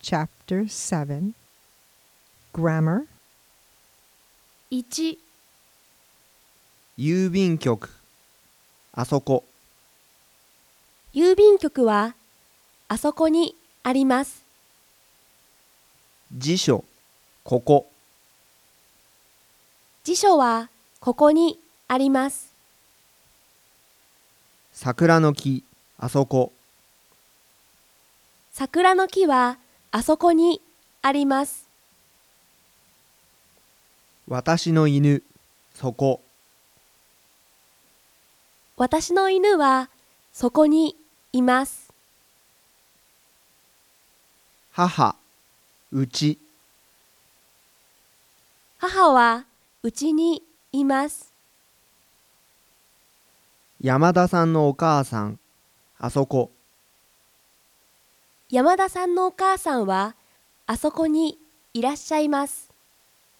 Chapter 7 Grammar 1、 郵便局、あそこ。 郵便局はあそこにあります。 辞書、ここ。 辞書はここにあります。 桜の木、あそこ。 桜の木はあそこにあります。 私の犬、そこ。 私の犬はそこにいます。 母、うち。 母はうちにいます。 山田さんのお母さん、あそこ。 山田さんのお母さんはあそこにいらっしゃいます。